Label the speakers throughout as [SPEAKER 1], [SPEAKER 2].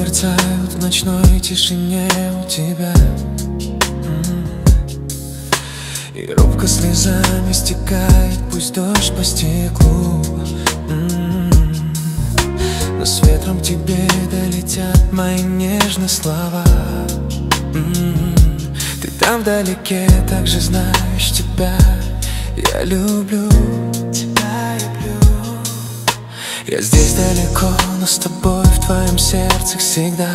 [SPEAKER 1] мерцают в ночной тишине у тебя. И робко слезами стекает, пусть дождь по стеклу. Но с ветром к тебе долетят мои нежные слова. Ты там вдалеке, так же знаешь тебя. Я люблю тебя, люблю. Я здесь далеко, но с тобой в твоем сердце всегда.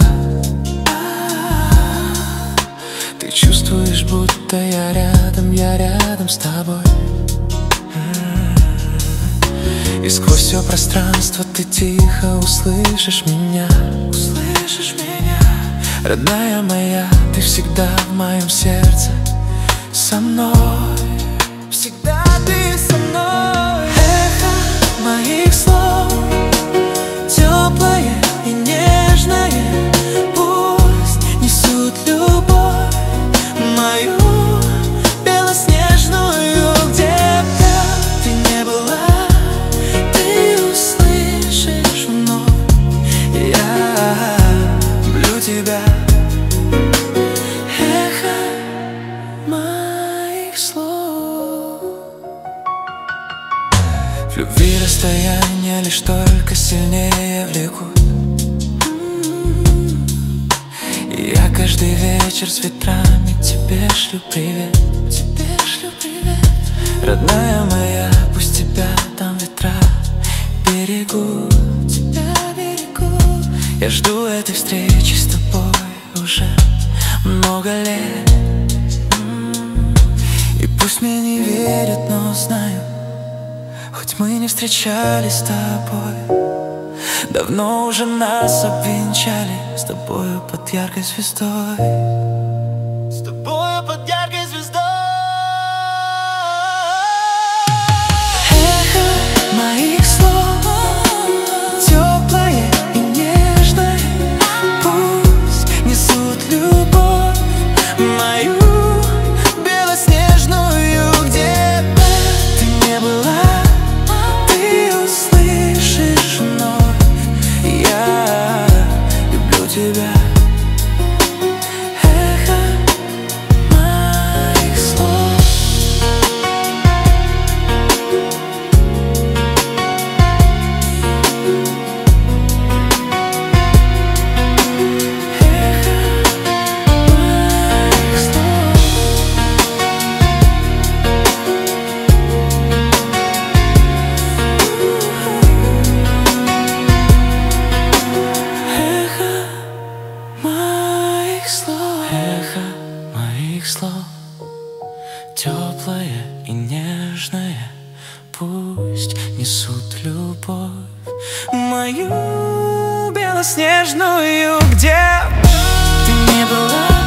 [SPEAKER 1] Ты чувствуешь, будто я рядом с тобой. И сквозь все пространство ты тихо услышишь меня. Услышишь меня. Родная моя, ты всегда в моем сердце со мной. Всегда ты со мной. Эхо моих слов, теплое и нежное, пусть несут любовь мою белоснежную. Где бы ты не была, ты услышишь вновь. Я люблю тебя. Эхо моих слов. В любви расстояние лишь только сильнее влекут. И я каждый вечер с ветрами тебе шлю привет. Тебе шлю привет. Родная моя, пусть тебя там ветра берегут. Тебя берегут. Я жду этой встречи с тобой уже много лет. И пусть мне не верят, но знаю, хоть мы не встречались с тобой, давно уже нас обвенчали с тобою под яркой звездой. С тобою под яркой звездой. Эхо моих слов, теплое и нежное, пусть несут любовь мою белоснежную. Где бы ты не была, ты услышишь вновь. Я люблю тебя. Эхо моих слов. Эхо моих слов. Эхо моих слов. Эхо моих слов, теплое и нежное, пусть несут любовь мою белоснежную. Где бы ты не была,